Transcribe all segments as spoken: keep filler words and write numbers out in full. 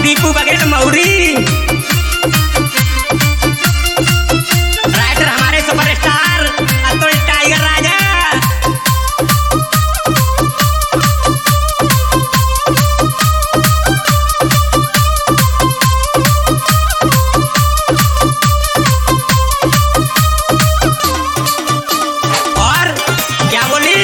दीपू बघेल मौरी, राइटर हमारे superstar Atul tiger Raja. और क्या बोली,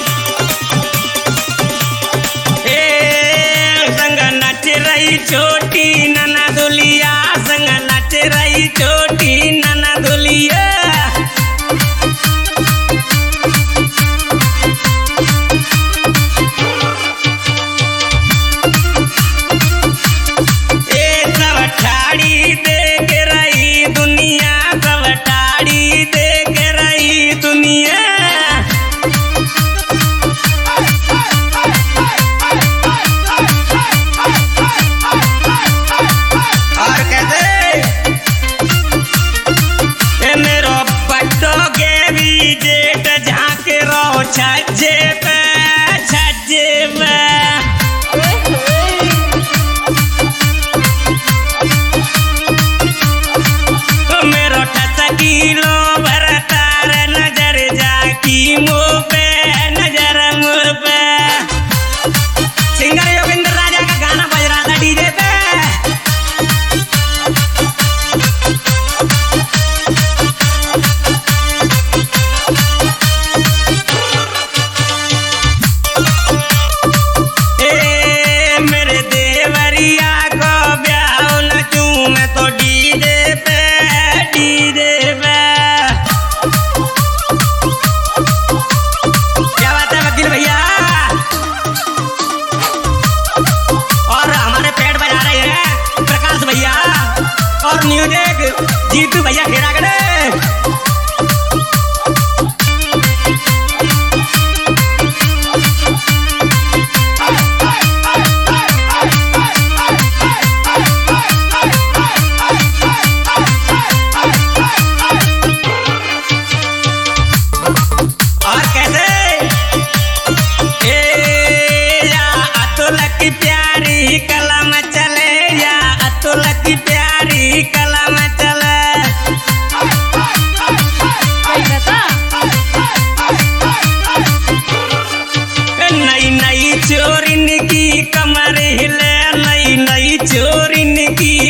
रही छोटी नना दुलिया, संग नाच रही छोटी नना दुलिया। ए सब ठाड़ी देख रही दुनिया, सब ठाड़ी देख रही दुनिया। छज्जे पे छज्जे पे मेरो ठसकीलो भरतार नजर जाकी मुँह पे, नजर मुँह पे। सिंगर योगेंद्र राजा का गाना बज रहा था डीजे पे। और म्यूजिक जीतू भैया घेरा करे। और कैसे ए या अतुल की प्यारी कलम चले, या अतुल की प्यारी कलम चले। नई नई चोरिन की कमर हिले, नई नई चोरिन की